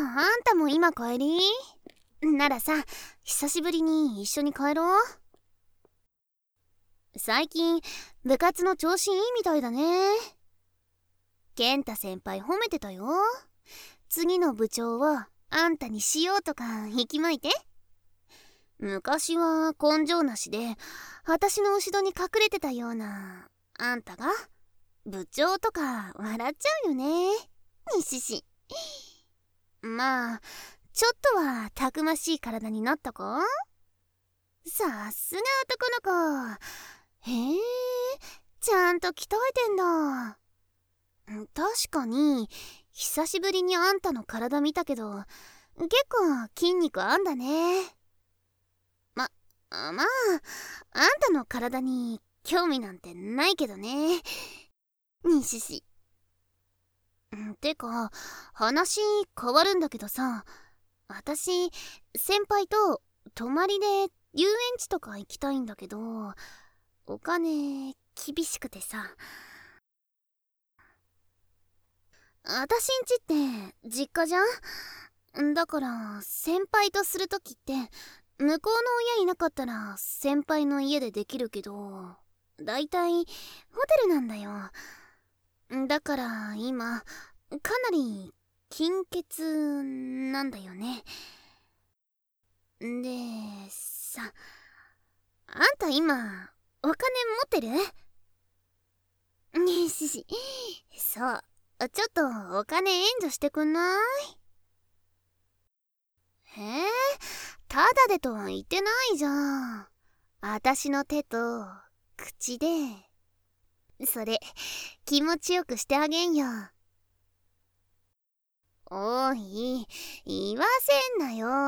あんたも今帰り？ならさ、久しぶりに一緒に帰ろう。最近部活の調子いいみたいだね。健太先輩褒めてたよ。次の部長はあんたにしようとか息巻いて。昔は根性なしで私の後ろに隠れてたようなあんたが部長とか笑っちゃうよね。にしし。まあちょっとはたくましい体になったか？さすが男の子。へえ、ちゃんと鍛えてんだ。確かに久しぶりにあんたの体見たけど、結構筋肉あんだね。まあ、あんたの体に興味なんてないけどね。にしし。てか話変わるんだけどさ、私先輩と泊まりで遊園地とか行きたいんだけど、お金厳しくてさ。私んちって実家じゃん。だから先輩とするときって向こうの親いなかったら先輩の家でできるけど、だいたいホテルなんだよ。だから今かなり金欠なんだよね。でさ、あんた今お金持ってる？ねしし、そう、ちょっとお金援助してくんない？ただでとは言ってないじゃん。私の手と口でそれ気持ちよくしてあげんよ。おい、言わせんなよ。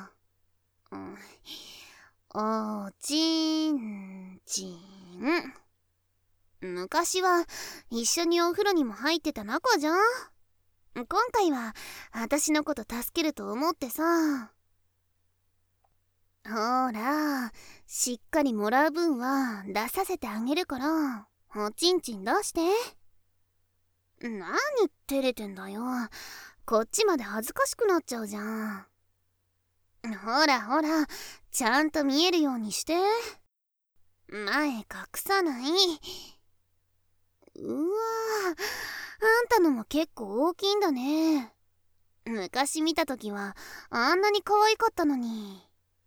おちんちん。昔は一緒にお風呂にも入ってた仲じゃん。今回は私のこと助けると思ってさ。ほら、しっかりもらう分は出させてあげるから、おちんちん出して。何照れてんだよ。こっちまで恥ずかしくなっちゃうじゃん。ほらほら、ちゃんと見えるようにして。前隠さない。うわぁ、あんたのも結構大きいんだね。昔見た時はあんなに可愛かったのに。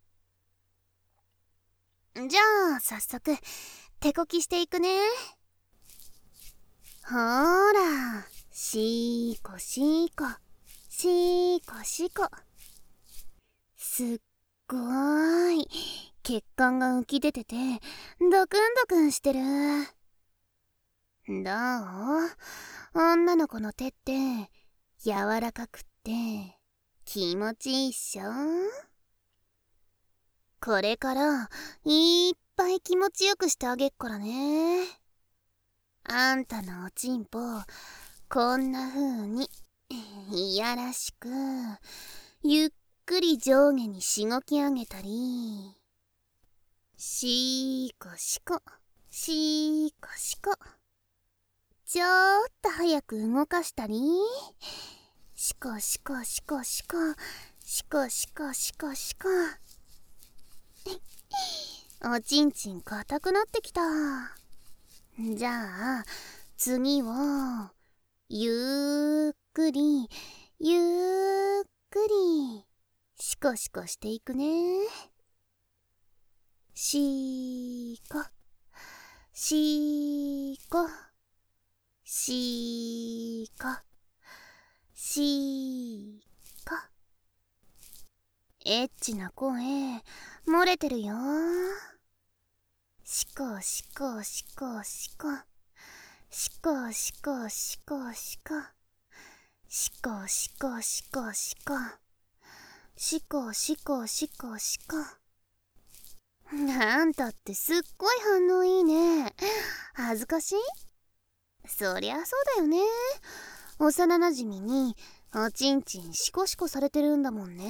じゃあ早速手こきしていくね。ほら、しーこしーこしーこしこ。すっごーい血管が浮き出ててドクンドクンしてる。どう？女の子の手って柔らかくって気持ちいいっしょ？これからいっぱい気持ちよくしてあげっからね。あんたのおちんぽこんな風にいやらしくゆっくり上下にしごき上げたり、しーこしこしーこしこ、ちょっと早く動かしたり、しこしこしこしこしこしこしこしこ。おちんちん硬くなってきた。じゃあ次はゆっくりゆっくりしこしこしていくね。しーこしーこしーこしーこ。エッチな声漏れてるよ。しこしこしこしこしこしこしこしこしこしこしこしこしこしこしこしこ。あんたってすっごい反応いいね。恥ずかしい？そりゃそうだよね。幼なじみにおちんちんシコシコされてるんだもんね。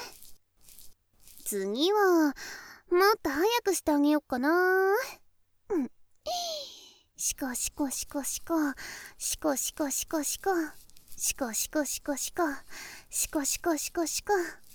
次はもっと早くしてあげよっかな。シコシコシコシコシコシコシコシコシコシコシコシコシコシコシコシコ。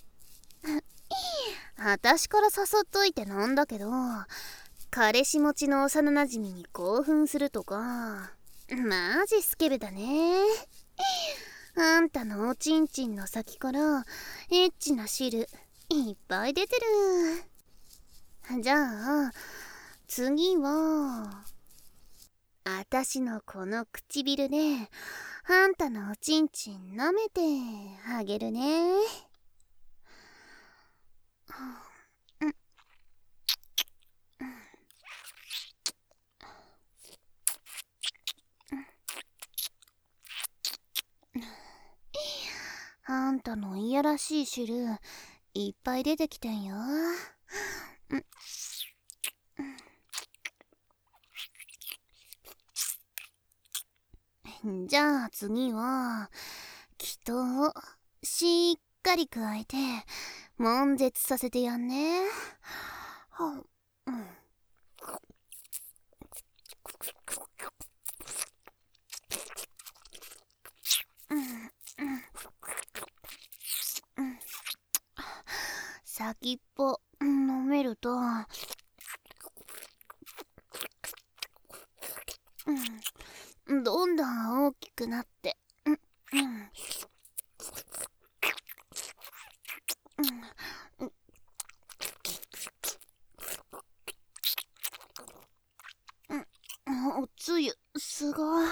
私から誘っといてなんだけど、彼氏持ちの幼なじみに興奮するとかマジスケベだね。あんたのおちんちんの先からエッチな汁いっぱい出てる。じゃあ次はあたしのこの唇であんたのおちんちん舐めてあげるね。あんたのいやらしい汁いっぱい出てきてんよ。じゃあ次は気筒をしっかり加えて悶絶させてやんね。先っぽ飲めるとどんどん大きくなっておつゆすごい。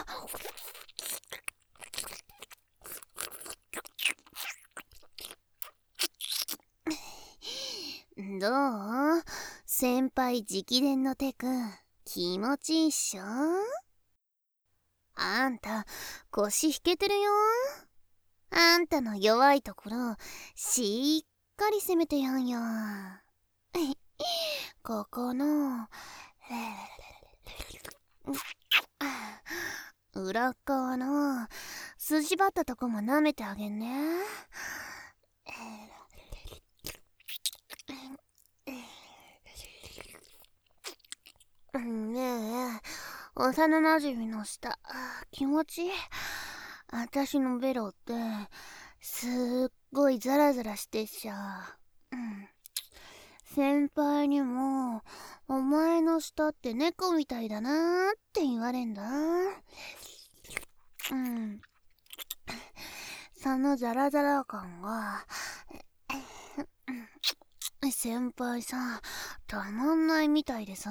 どう？先輩直伝のテク気持ちいいっしょ？あんた腰引けてるよ。あんたの弱いところしっかり攻めてやんよ。ここの裏側の筋張ったとこも舐めてあげんね。ねえ、幼なじみの舌気持ちいい。私のベロってすっごいザラザラしてっしょ。先輩にもお前の舌って猫みたいだなーって言われんだ。そのザラザラ感が先輩さたまんないみたいでさ、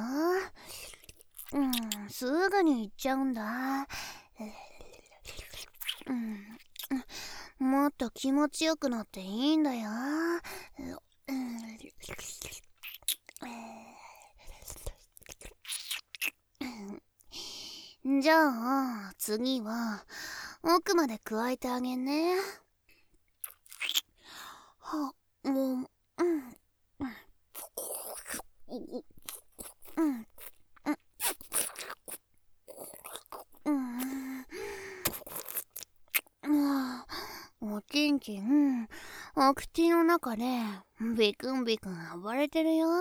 すぐに行っちゃうんだ。もっと気持ちよくなっていいんだよ。じゃあ次は奥まで加えてあげんね。おちんちんお口の中でビクンビクン暴れてるよ。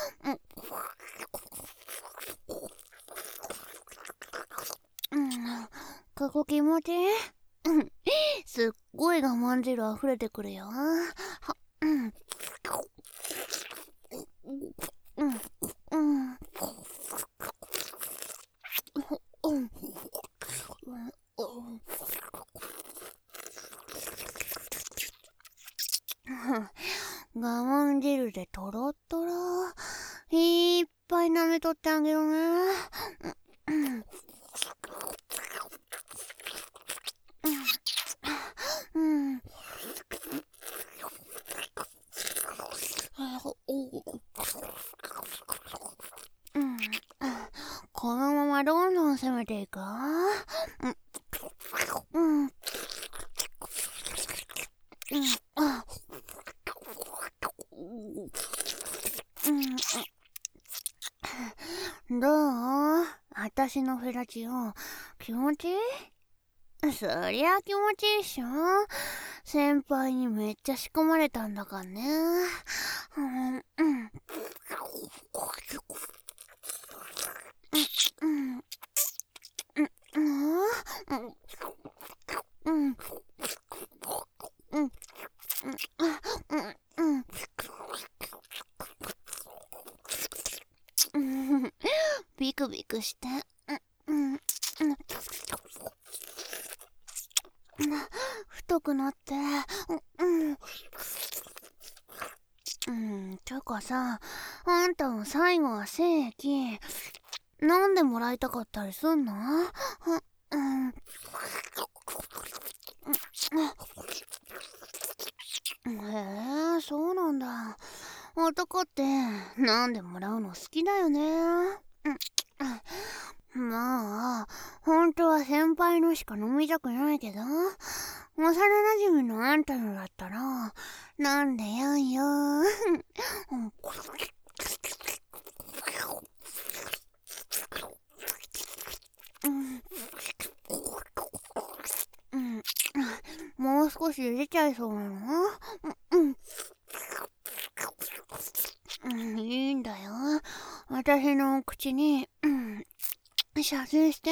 ここ気持ちいい。すっごい我慢汁溢れてくるよ。我慢汁でトロトロいっぱい舐めとってあげるね。このままどんどん攻めていく。どう？私のフェラチオ気持ちいい？そりゃ気持ちいいっしょ。先輩にめっちゃ仕込まれたんだからね。 うんうんビクビクして太くなっててかさ、あんたは最後は精液飲んでもらいたかったりすんの？へえ、そうなんだ。男って飲んでもらうの好きだよね。まあ本当は先輩のしか飲みたくないけど、幼馴染のあんたのだったら飲んでよんよ。もう少しで出ちゃいそうなの？いいんだよ。私の口に射精して。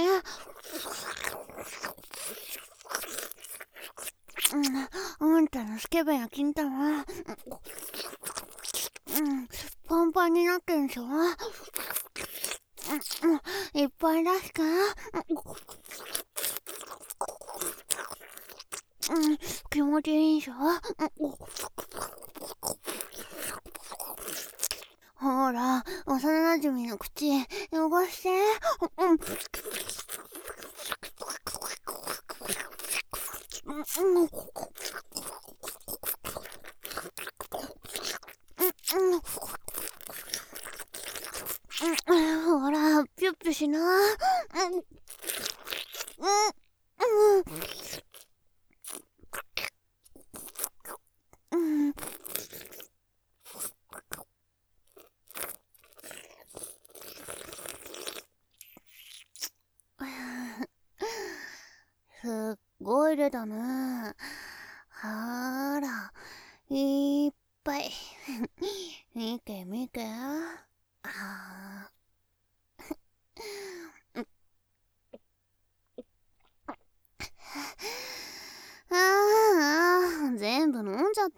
あんたのスケベな金玉パンパンになってんでしょ。いっぱい出すから。気持ちいいでしょ。ほら、幼馴染の口汚して。ほら、ピュッピュしな。すっごい出たね。はら、いっぱい。見て見て。全部飲んじゃった。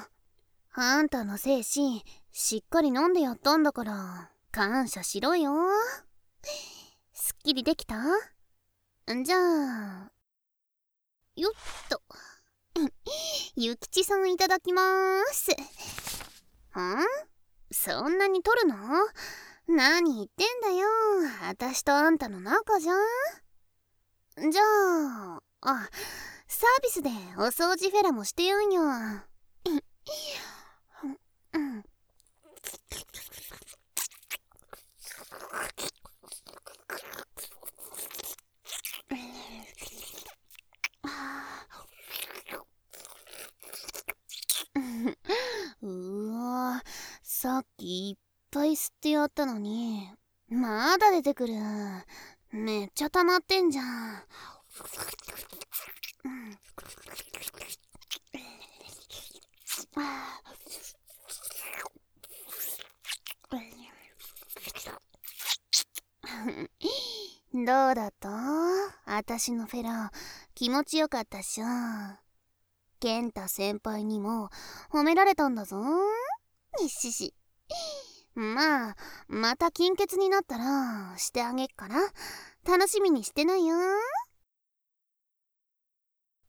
あんたの精子しっかり飲んでやったんだから感謝しろよ。すっきりできた？じゃあよっとゆきちさんいただきまーす。そんなに取るの？何言ってんだよ。私とあんたの仲じゃん。じゃあサービスでお掃除フェラもしてよんよ。さっきいっぱい吸ってやったのにまだ出てくる。めっちゃ溜まってんじゃん。どうだった？私のフェラ気持ちよかったっしょ。健太先輩にも褒められたんだぞ。にっしし。まあまた金欠になったらしてあげっから楽しみにしてないよ。